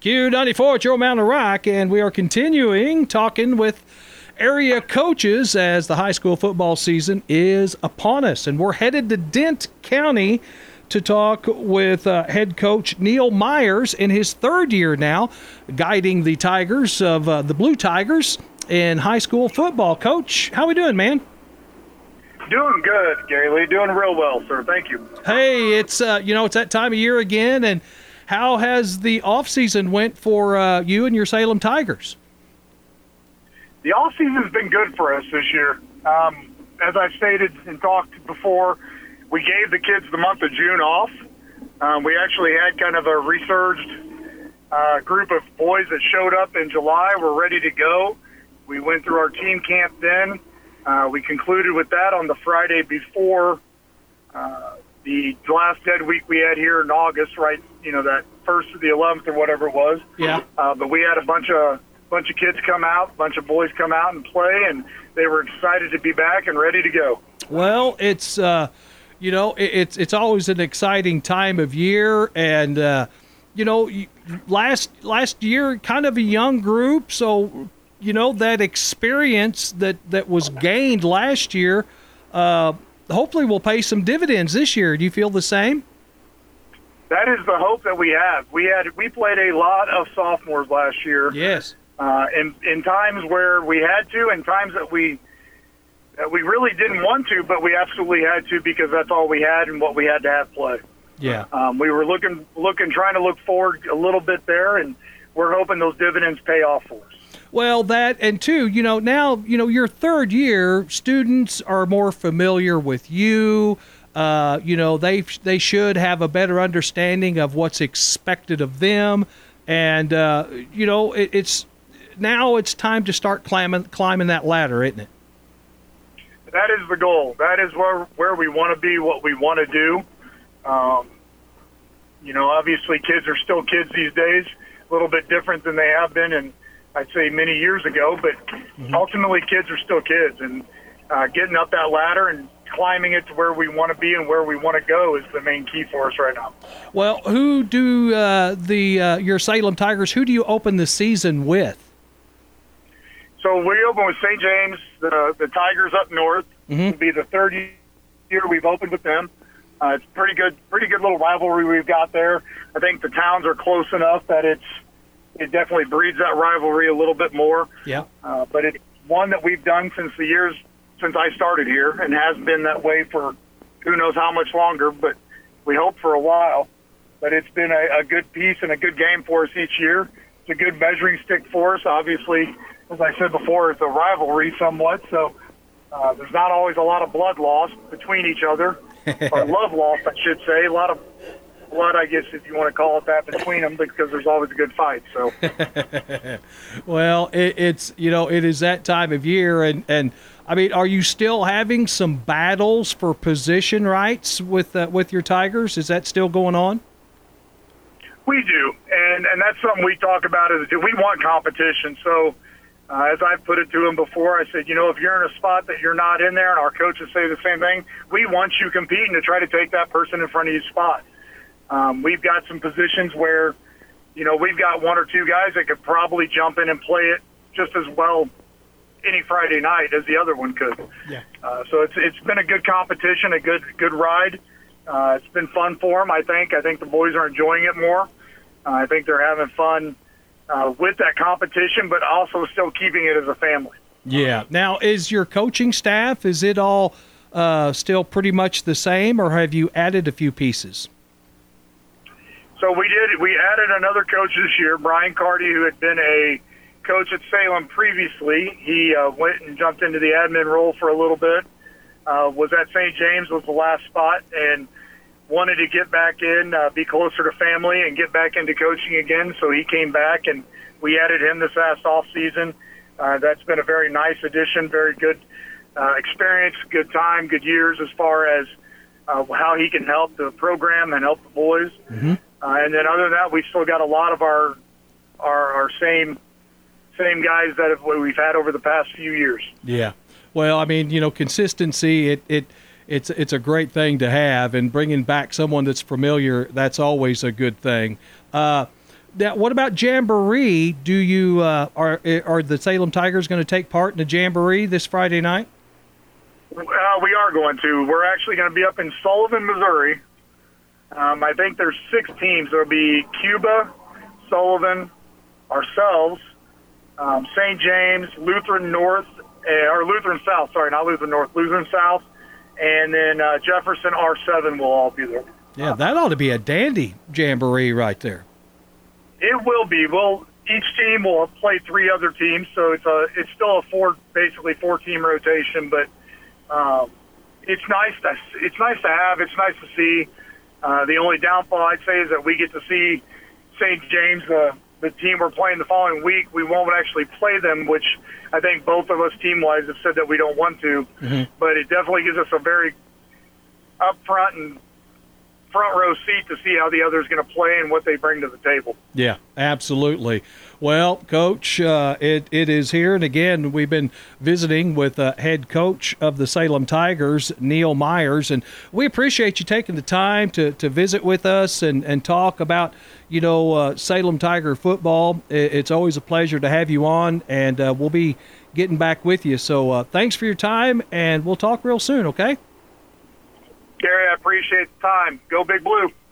Q94 at Joe Mountain Rock, and we are continuing talking with area coaches as the high school football season is upon us. And we're headed to Dent County to talk with head coach Neil Myers in his third year now, guiding the Tigers of the Blue Tigers in high school football. Coach, how we doing, man? Doing good, Gary Lee. Doing real well, sir. Thank you. Hey, it's it's that time of year again, and how has the off-season went for you and your Salem Tigers? The off-season's been good for us this year. As I've stated and talked before, we gave the kids the month of June off. We actually had kind of a resurged group of boys that showed up in July. We're ready to go. We went through our team camp then. We concluded with that on the Friday before the last dead week we had here in August, right? That first to the 11th or whatever it was. Yeah. But we had a bunch of kids come out, a bunch of boys come out and play, and they were excited to be back and ready to go. Well, it's it's always an exciting time of year, and last year kind of a young group, so that experience that was gained last year hopefully will pay some dividends this year. Do you feel the same? That is the hope that we have. We played a lot of sophomores last year. Yes. In times where we had to, and times that we really didn't want to, but we absolutely had to because that's all we had and what we had to have play. Yeah. We were trying to look forward a little bit there, and we're hoping those dividends pay off for us. Well, that, and two, now, your third year, students are more familiar with you. They should have a better understanding of what's expected of them. And, it's time to start climbing that ladder, isn't it? That is the goal. That is where we want to be, what we want to do. Obviously kids are still kids these days, a little bit different than they have been in, I'd say, many years ago, but ultimately kids are still kids, and getting up that ladder and climbing it to where we want to be and where we want to go is the main key for us right now. Well, who do your Salem Tigers, who do you open the season with? So we open with St. James, the Tigers up north. It'll be the third year we've opened with them. It's pretty good little rivalry we've got there. I think the towns are close enough that it definitely breeds that rivalry a little bit more. Yeah. But it's one that we've done since I started here, and has been that way for who knows how much longer, but we hope for a while. But it's been a good piece and a good game for us each year. It's a good measuring stick for us. Obviously, as I said before, it's a rivalry somewhat, so there's not always a lot of blood lost between each other, or love lost, I should say. A lot of blood, I guess, if you want to call it that, between them, because there's always a good fight. So, well, it is that time of year, and I mean, are you still having some battles for position rights with your Tigers? Is that still going on? We do, and that's something we talk about. We want competition. So, as I've put it to them before, I said, if you're in a spot that you're not in there, and our coaches say the same thing, we want you competing to try to take that person in front of your spot. We've got some positions where, we've got one or two guys that could probably jump in and play it just as well any Friday night as the other one could. Yeah. So it's been a good competition, a good ride. It's been fun for them, I think. I think the boys are enjoying it more. I think they're having fun with that competition, but also still keeping it as a family. Yeah. Now, is your coaching staff, is it all still pretty much the same, or have you added a few pieces? So we added another coach this year, Brian Carty, who had been a coach at Salem previously. He went and jumped into the admin role for a little bit. Was at St. James, was the last spot, and wanted to get back in, be closer to family, and get back into coaching again. So he came back, and we added him this last off season. That's been a very nice addition, very good experience, good time, good years as far as how he can help the program and help the boys. Mm-hmm. And then other than that, we've still got a lot of our same guys that we've had over the past few years. Yeah. Well, I mean, consistency, it's a great thing to have, and bringing back someone that's familiar, that's always a good thing. what about Jamboree? Do you are the Salem Tigers going to take part in the Jamboree this Friday night? We are going to. We're actually going to be up in Sullivan, Missouri. I think there's 6 teams. There'll be Cuba, Sullivan, ourselves, St. James, Lutheran North, or Lutheran South. Sorry, not Lutheran North, Lutheran South, and then Jefferson R7 will all be there. Yeah, that ought to be a dandy Jamboree right there. It will be. Each team will play 3 other teams, so it's still a basically 4-team rotation. But it's nice to have. It's nice to see. The only downfall I'd say is that we get to see St. James, the team we're playing the following week. We won't actually play them, which I think both of us team-wise have said that we don't want to. Mm-hmm. But it definitely gives us a very upfront and front row seat to see how the other is going to play and what they bring to the table. Yeah, absolutely. Well, Coach, it is here. And again, we've been visiting with head coach of the Salem Tigers, Neil Myers. And we appreciate you taking the time to visit with us and talk about, Salem Tiger football. It's always a pleasure to have you on, and we'll be getting back with you. So thanks for your time, and we'll talk real soon, okay? Gary, I appreciate the time. Go Big Blue.